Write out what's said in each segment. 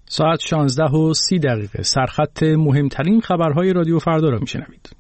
ساعت 16:30 سرخط مهمترین خبرهای رادیو فردا را میشنوید.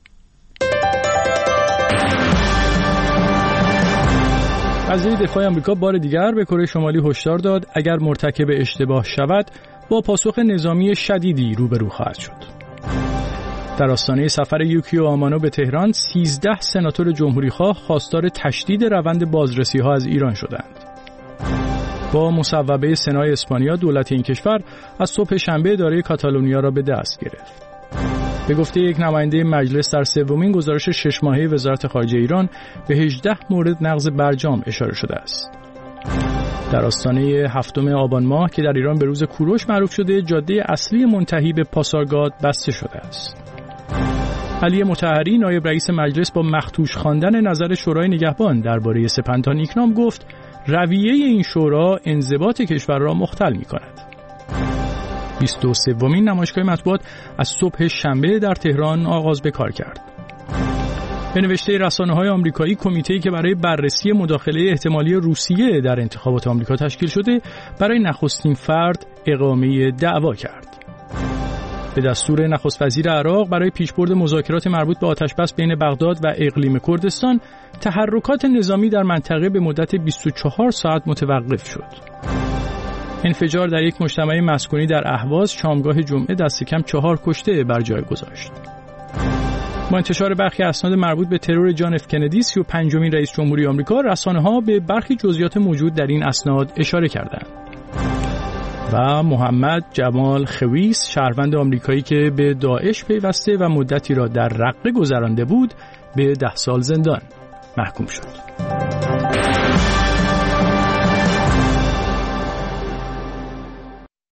وزیر دفاع آمریکا بار دیگر به کره شمالی هشدار داد اگر مرتکب اشتباه شود با پاسخ نظامی شدیدی روبرو خواهد شد. در آستانه سفر یوکیو آمانو به تهران 13 سناتور جمهوریخواه خواستار تشدید روند بازرسی‌ها از ایران شدند. با مصوبه سنای اسپانیا دولت این کشور از صبح شنبه اداره کاتالونیا را به دست گرفت. به گفته یک نماینده مجلس در سومین گزارش 6 ماهه وزارت خارجه ایران به 18 مورد نقض برجام اشاره شده است. در آستانه 7 آبان ماه که در ایران به روز کوروش معروف شده، جاده اصلی منتهی به پاسارگاد بسته شده است. علی مطهری نایب رئیس مجلس با مخدوش خواندن نظر شورای نگهبان درباره سپنتا نیکنام گفت رویه این شورا انضباط کشور را مختل می‌کند. 23مین نمایشگاه مطبوعات از صبح شنبه در تهران آغاز به کار کرد. به نوشته رسانه‌های آمریکایی، کمیته‌ای که برای بررسی مداخله احتمالی روسیه در انتخابات آمریکا تشکیل شده، برای نخستین فرد اقامه دعوا کرد. به دستور نخست وزیر عراق برای پیشبرد مذاکرات مربوط به آتش‌بس بین بغداد و اقلیم کردستان، تحرکات نظامی در منطقه به مدت 24 ساعت متوقف شد. انفجار در یک مجتمع مسکونی در اهواز شامگاه جمعه دست کم 4 کشته بر جای گذاشت. با انتشار برخی اسناد مربوط به ترور جان اف کندی 35مین رئیس جمهوری آمریکا، رسانه‌ها به برخی جزئیات موجود در این اسناد اشاره کردند. و محمد جمال خویس، شهروند آمریکایی که به داعش پیوسته و مدتی را در رقه گذرانده بود، به 10 سال زندان محکوم شد.